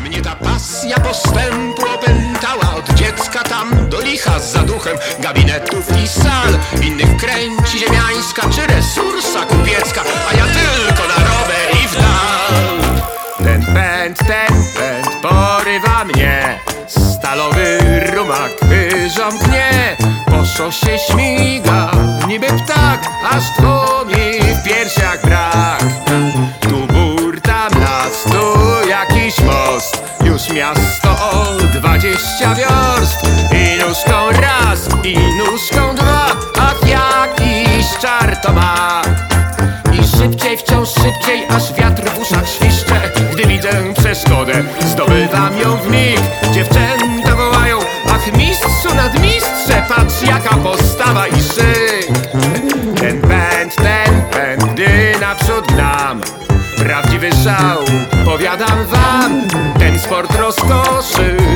Mnie ta pasja postępu opętała. Od dziecka tam do licha z zaduchem gabinetów i sal. Innych kręci ziemiańska czy resursa kupiecka, a ja tylko na rower i w dal. Ten pęd porywa mnie. Stalowy rumak pyżam pnie. Po szosie śmiga niby ptak, aż tchoni w piersiach brak. Tu bór, tam las, tu jakiś most. Już miasto o 20 wiorst. I nóżką raz, i nóżką dwa. Ach, jakiś czar to ma. I szybciej, wciąż szybciej, aż wiatr w uszach świszcze. Gdy widzę przeszkodę, zdobywam ją w mig. Dziewczęta wołają: ach, mistrzu nadmistrze, patrz jaka postawa i szyk. Ten pęd, gdy naprzód gnam, prawdziwy szał, powiadam wam. Ten sport rozkoszy